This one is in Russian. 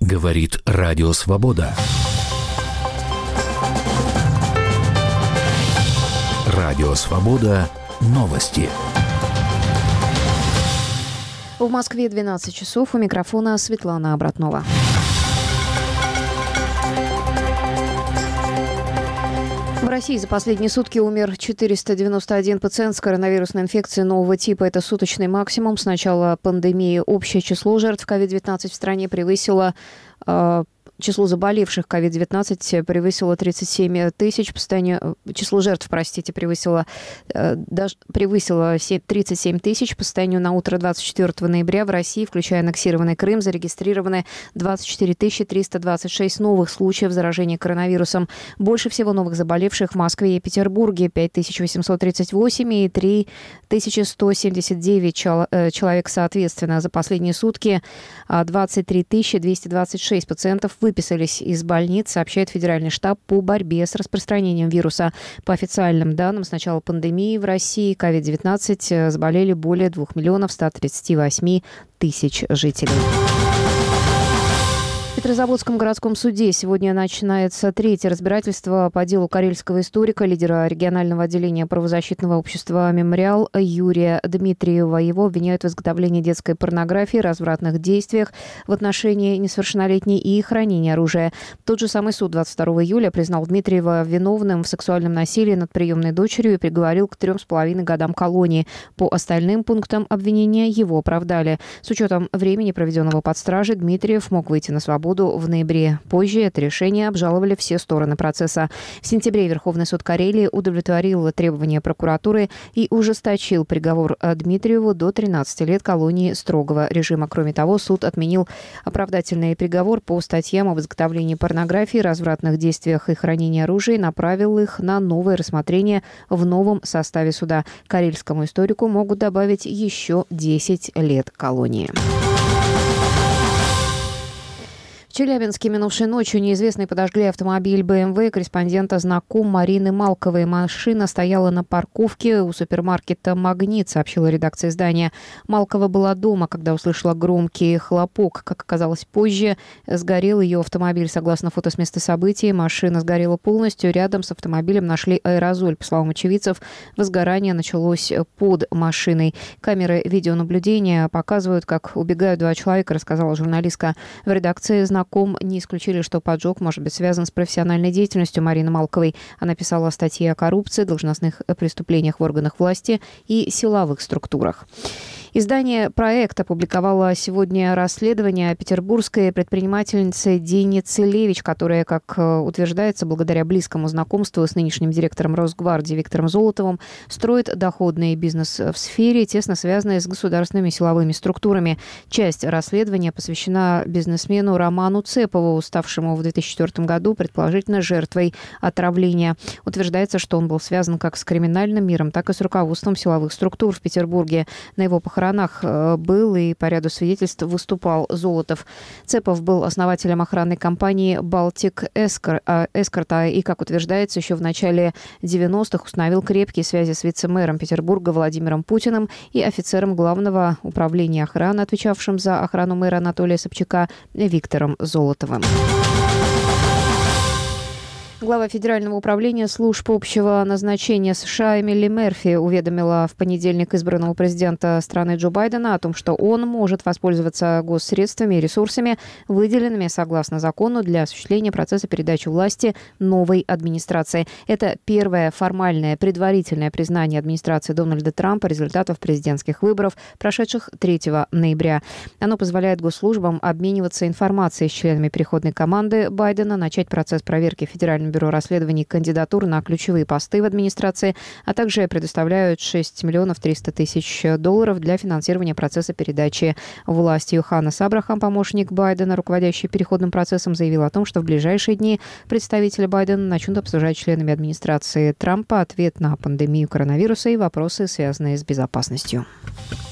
Говорит Радио Свобода. Радио Свобода. Новости. В Москве 12 часов. У микрофона Светлана Обратнова. В России за последние сутки умер 491 пациент с коронавирусной инфекцией нового типа. Это суточный максимум. С начала пандемии общее число жертв COVID-19 в стране превысило... Число заболевших COVID-19 превысило 37 тысяч. Число жертв, превысило 37 тысяч. По состоянию на утро 24 ноября в России, включая аннексированный Крым, зарегистрированы 24 326 новых случаев заражения коронавирусом. Больше всего новых заболевших в Москве и Петербурге – 5838 и 3179 человек соответственно. За последние сутки 23 226 пациентов выписались из больниц, сообщает Федеральный штаб по борьбе с распространением вируса. По официальным данным, с начала пандемии в России COVID-19 заболели более 2 138 000 жителей. В Петрозаводском городском суде сегодня начинается третье разбирательство по делу карельского историка, лидера регионального отделения правозащитного общества «Мемориал» Юрия Дмитриева. Его обвиняют в изготовлении детской порнографии, развратных действиях в отношении несовершеннолетней и хранении оружия. Тот же самый суд 22 июля признал Дмитриева виновным в сексуальном насилии над приемной дочерью и приговорил к 3,5 годам колонии. По остальным пунктам обвинения его оправдали. С учетом времени, проведенного под стражей, Дмитриев мог выйти на свободу в ноябре. Позже это решение обжаловали все стороны процесса. В сентябре Верховный суд Карелии удовлетворил требования прокуратуры и ужесточил приговор Дмитриеву до 13 лет колонии строгого режима. Кроме того, суд отменил оправдательный приговор по статьям об изготовлении порнографии, развратных действиях и хранении оружия и направил их на новое рассмотрение в новом составе суда. Карельскому историку могут добавить еще 10 лет колонии. В Челябинске минувшей ночью неизвестные подожгли автомобиль BMW корреспондента знаком Марины Малковой. Машина стояла на парковке у супермаркета «Магнит», сообщила редакция издания. Малкова была дома, когда услышала громкий хлопок. Как оказалось позже, сгорел ее автомобиль. Согласно фото с места событий, машина сгорела полностью. Рядом с автомобилем нашли аэрозоль. По словам очевидцев, возгорание началось под машиной. Камеры видеонаблюдения показывают, как убегают два человека, рассказала журналистка. В редакции знаком не исключили, что поджог может быть связан с профессиональной деятельностью Марины Малковой. Она писала статьи о коррупции, должностных преступлениях в органах власти и силовых структурах. Издание «Проект» опубликовало сегодня расследование петербургской предпринимательницы Дины Целевич, которая, как утверждается, благодаря близкому знакомству с нынешним директором Росгвардии Виктором Золотовым, строит доходный бизнес в сфере, тесно связанной с государственными силовыми структурами. Часть расследования посвящена бизнесмену Роману Цепову, ставшему в 2004 году предположительно жертвой отравления. Утверждается, что он был связан как с криминальным миром, так и с руководством силовых структур в Петербурге. На его похоронах был и по ряду свидетельств выступал Золотов. Цепов был основателем охранной компании «Балтик Эскорта» и, как утверждается, еще в начале 90-х установил крепкие связи с вице-мэром Петербурга Владимиром Путиным и офицером Главного управления охраны, отвечавшим за охрану мэра Анатолия Собчака, Виктором Золотовым. Глава Федерального управления служб общего назначения США Эмили Мерфи уведомила в понедельник избранного президента страны Джо Байдена о том, что он может воспользоваться госсредствами и ресурсами, выделенными согласно закону для осуществления процесса передачи власти новой администрации. Это первое формальное предварительное признание администрации Дональда Трампа результатов президентских выборов, прошедших 3 ноября. Оно позволяет госслужбам обмениваться информацией с членами переходной команды Байдена, начать процесс проверки Федерального бюро расследований кандидатур на ключевые посты в администрации, а также предоставляют $6 300 000 для финансирования процесса передачи власти. Йоханнес Абрахам, помощник Байдена, руководящий переходным процессом, заявил о том, что в ближайшие дни представители Байдена начнут обсуждать с членами администрации Трампа ответ на пандемию коронавируса и вопросы, связанные с безопасностью.